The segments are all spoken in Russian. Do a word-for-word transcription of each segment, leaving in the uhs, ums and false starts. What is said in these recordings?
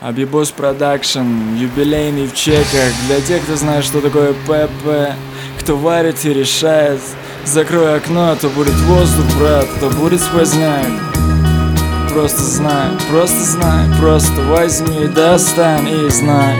Абибос Продакшн, юбилейный в чеках. Для тех, кто знает, что такое ПП, кто варит и решает. Закрой окно, а то будет воздух, брат, а то будет сквозняк. Просто знай, просто знай, просто возьми, достань и знай.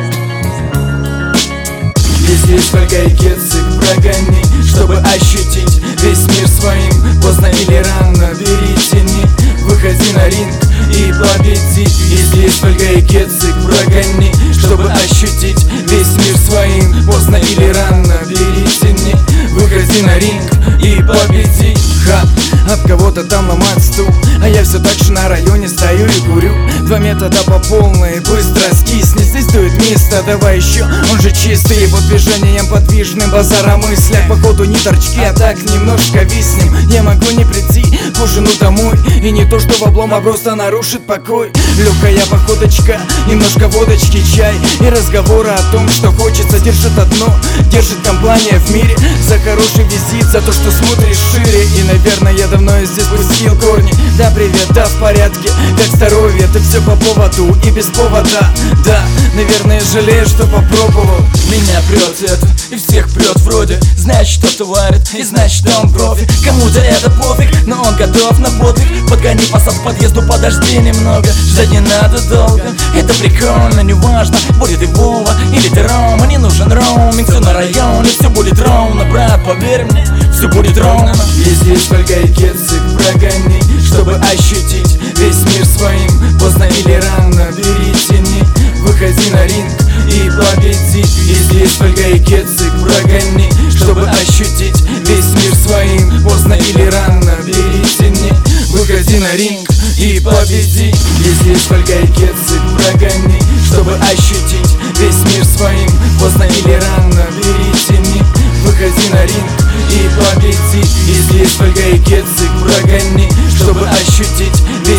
Если есть фольга и кецик, прогони, чтобы ощутить весь мир своим. Поздно или рано, бери тени, выходи на ринг и победи. Если есть фольга и кецик, прогони, чтобы ощутить весь мир своим. Поздно или рано, бери тени, выходи на ринг и победи. Ха, об кого-то там ломает стул, а я все так же на районе стою и курю. Два метода по полной, быстро скисни, здесь дует место, давай еще, он же чистый. Вот движением подвижным, базара мыслях, походу не торчки, а так немножко виснем. Не могу не прийти к ужину домой, и не то что в облом, а просто нарушит покой. Легкая походочка, немножко водочки, чай и разговоры о том, что хочется. Держит одно, держит компания в мире, за хороший визит, за то, что смотришь шире. И наверное я давно здесь пустил корни. Да, привет, да, в порядке, как здоровье, ты все по поводу и без повода. Да, наверное жалею, что попробовал. Меня прет это, и всех прет вроде. Значит, что-то варит, и значит, что он профи. Кому-то это пофиг, но он готов на подвиг. Подгони посад к подъезду, подожди немного. Ждать не надо долго, это прикольно, неважно, будет и Вова или ты Рома. Не нужен роуминг, все на районе, все будет ровно, брат, поверь мне, все будет ровно. Если есть фольга и кецик, прогони, чтобы ощутить весь мир своим. Поздно или рано, бери тени, выходи на ринг и победи. Если есть фольга и кецик, прогони, чтобы ощутить весь мир своим. Поздно или рано, бери тени, выходи на ринг и победи. Если есть фольга и кецик, прогони, чтобы ощутить весь мир своим. Поздно или рано, бери тени, выходи на ринг и победи. Если есть фольга и кецик, прогони, чтобы ощутить